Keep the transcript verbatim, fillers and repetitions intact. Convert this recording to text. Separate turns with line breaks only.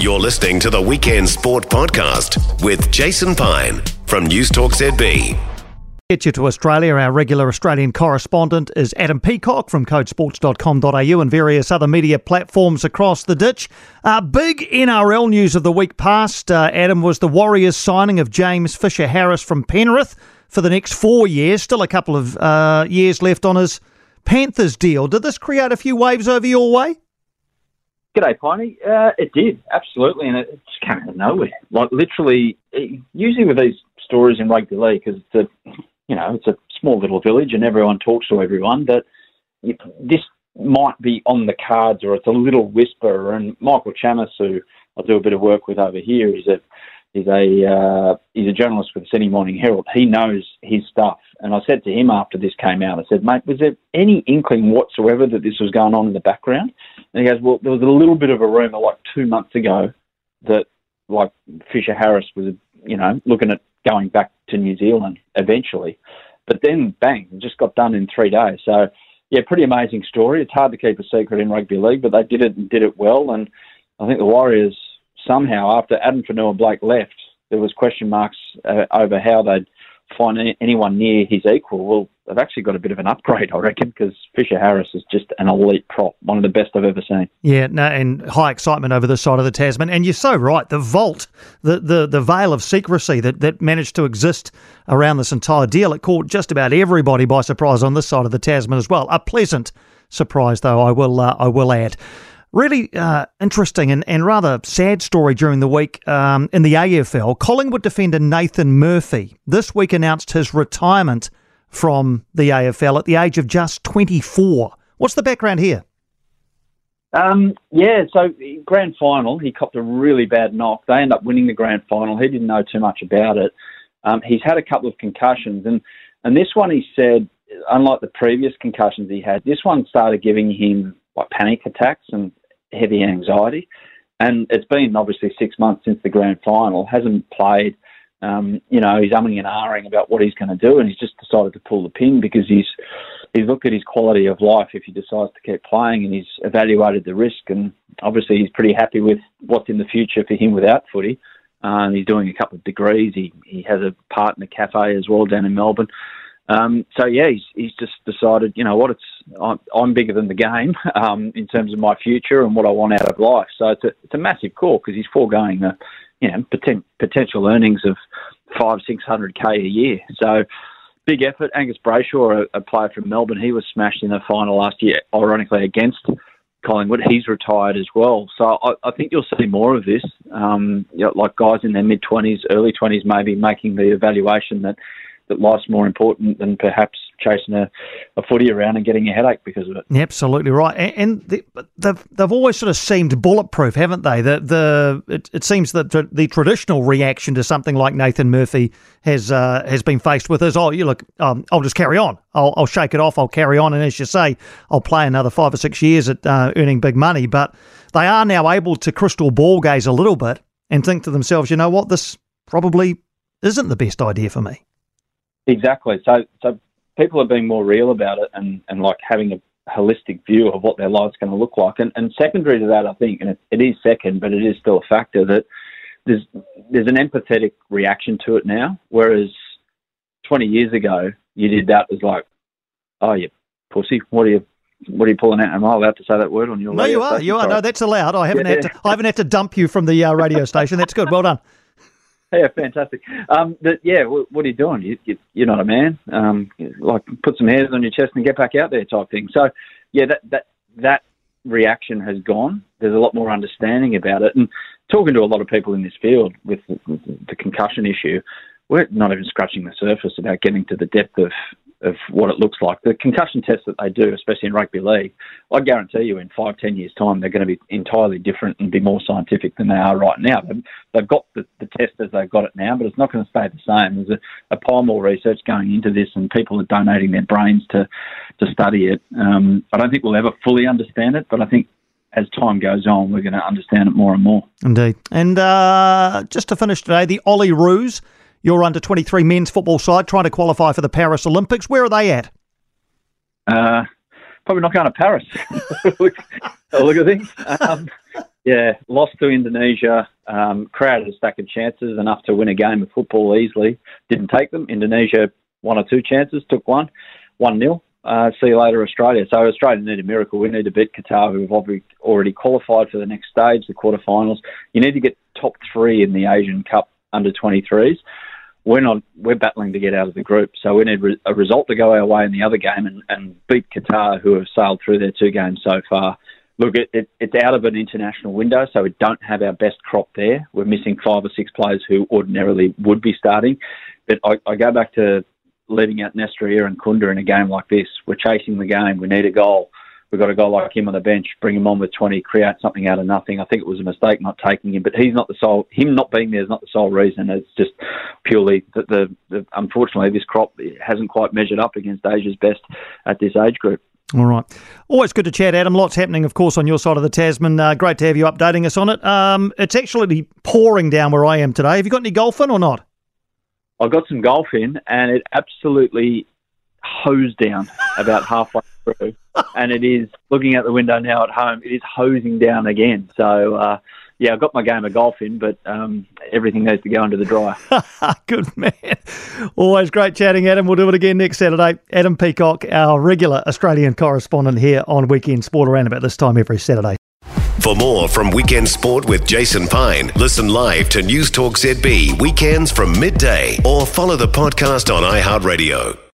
You're listening to the Weekend Sport Podcast with Jason Pine from News Talk Z B.
Get you to Australia. Our regular Australian correspondent is Adam Peacock from code sports dot com dot a u and various other media platforms across the ditch. Uh, big N R L news of the week past, uh, Adam, was the Warriors signing of James Fisher-Harris from Penrith for the next four years. Still a couple of uh, years left on his Panthers deal. Did this create a few waves over your way?
G'day, Piney. Uh, it did, absolutely, and it just came out of nowhere. Like, literally, it, usually with these stories in rugby league, because it's a, you know, it's a small little village and everyone talks to everyone, that it, this might be on the cards or it's a little whisper. And Michael Chammas, who I do a bit of work with over here, is a He's a uh, he's a journalist with the Sydney Morning Herald. He knows his stuff. And I said to him after this came out, I said, mate, was there any inkling whatsoever that this was going on in the background? And he goes, well, there was a little bit of a rumour like two months ago that like Fisher-Harris was, you know, looking at going back to New Zealand eventually. But then, bang, it just got done in three days. So, yeah, pretty amazing story. It's hard to keep a secret in rugby league, but they did it and did it well. And I think the Warriors, somehow, after Adam Fanua-Blake left, there was question marks uh, over how they'd find any, anyone near his equal. Well, they've actually got a bit of an upgrade, I reckon, because Fisher-Harris is just an elite prop, one of the best I've ever seen.
Yeah, no, and high excitement over this side of the Tasman. And you're so right, the vault, the the, the veil of secrecy that, that managed to exist around this entire deal, it caught just about everybody by surprise on this side of the Tasman as well. A pleasant surprise, though, I will uh, I will add. Really uh, interesting and, and rather sad story during the week um, in the A F L. Collingwood defender Nathan Murphy this week announced his retirement from the A F L at the age of just twenty-four. What's the background here?
Um, yeah, so grand final, he copped a really bad knock. They end up winning the grand final. He didn't know too much about it. Um, he's had a couple of concussions, and, and this one, he said, unlike the previous concussions he had, this one started giving him like panic attacks and heavy anxiety. And it's been obviously six months since the grand final, hasn't played. Um, you know, he's umming and ahhing about what he's going to do, and he's just decided to pull the pin because he's he's looked at his quality of life if he decides to keep playing, and he's evaluated the risk, and obviously he's pretty happy with what's in the future for him without footy. Uh, and he's doing a couple of degrees. He he has a part in a cafe as well down in Melbourne. Um, so yeah, he's he's just decided, you know what, it's I'm, I'm bigger than the game um, in terms of my future and what I want out of life. So it's a it's a massive call because he's foregoing the you know poten- potential earnings of five six hundred k a year. So big effort. Angus Brayshaw, a, a player from Melbourne, he was smashed in the final last year, ironically against Collingwood. He's retired as well. So I, I think you'll see more of this, um, you know, like guys in their mid twenties, early twenties, maybe making the evaluation that. that life's more important than perhaps chasing a, a footy around and getting a headache because of it.
Absolutely right. And, and the, they've, they've always sort of seemed bulletproof, haven't they? The, the, it, it seems that the, the traditional reaction to something like Nathan Murphy has uh, has been faced with is, oh, you look, um, I'll just carry on. I'll, I'll shake it off. I'll carry on. And as you say, I'll play another five or six years at uh, earning big money. But they are now able to crystal ball gaze a little bit and think to themselves, you know what, this probably isn't the best idea for me.
Exactly. So so people are being more real about it and, and like having a holistic view of what their life's going to look like. And, and secondary to that, I think, and it, it is second, but it is still a factor, that there's there's an empathetic reaction to it now, whereas twenty years ago, you did that as like, oh, you pussy, what are you what are you pulling out? Am I allowed to say that word on your
no, radio? No, you are.
Station?
You are.
Sorry.
No, that's allowed. I haven't
yeah.
had to. I haven't had to dump you from the uh, radio station. That's good. Well done.
Yeah, fantastic. Um, but yeah, what, what are you doing? You, you, you're not a man. Um, like, put some hairs on your chest and get back out there, type thing. So, yeah, that that that reaction has gone. There's a lot more understanding about it. And talking to a lot of people in this field with the, the concussion issue, we're not even scratching the surface about getting to the depth of of what it looks like. The concussion tests that they do, especially in rugby league, I guarantee you in five, ten years' time, they're going to be entirely different and be more scientific than they are right now. They've, they've got the, the test as they've got it now, but it's not going to stay the same. There's a, a pile more research going into this, and people are donating their brains to, to study it. Um, I don't think we'll ever fully understand it, but I think as time goes on, we're going to understand it more and more.
Indeed. And uh, just to finish today, the Olyroos, your under twenty-three men's football side, trying to qualify for the Paris Olympics. Where are they at?
Uh, probably not going to Paris. look, look at things. Um, Yeah, lost to Indonesia, um, created a stack of chances, enough to win a game of football easily. Didn't take them. Indonesia, one or two chances, took one, one nil. Uh, see you later, Australia. So Australia need a miracle. We need to beat Qatar, who have already qualified for the next stage, the quarterfinals. You need to get top three in the Asian Cup under twenty-threes. We're not. We're battling to get out of the group, so we need re- a result to go our way in the other game and, and beat Qatar, who have sailed through their two games so far. Look, it, it, it's out of an international window, so we don't have our best crop there. We're missing five or six players who ordinarily would be starting. But I, I go back to leaving out Nestor and Kunda in a game like this. We're chasing the game. We need a goal. We've got a guy like him on the bench, bring him on with twenty, create something out of nothing. I think it was a mistake not taking him, but he's not the sole. Him not being there is not the sole reason. It's just purely that the, the unfortunately this crop hasn't quite measured up against Asia's best at this age group.
All right. Always good to chat, Adam. Lots happening, of course, on your side of the Tasman. Uh, great to have you updating us on it. Um, it's actually pouring down where I am today. Have you got any golf in or not?
I got some golf in, and it absolutely hosed down about halfway through. And it is, looking out the window now at home, it is hosing down again. So, uh, yeah, I've got my game of golf in, but um, everything needs to go under the dryer.
Good man. Always great chatting, Adam. We'll do it again next Saturday. Adam Peacock, our regular Australian correspondent here on Weekend Sport around about this time every Saturday.
For more from Weekend Sport with Jason Pine, listen live to News Talk Z B weekends from midday or follow the podcast on iHeartRadio.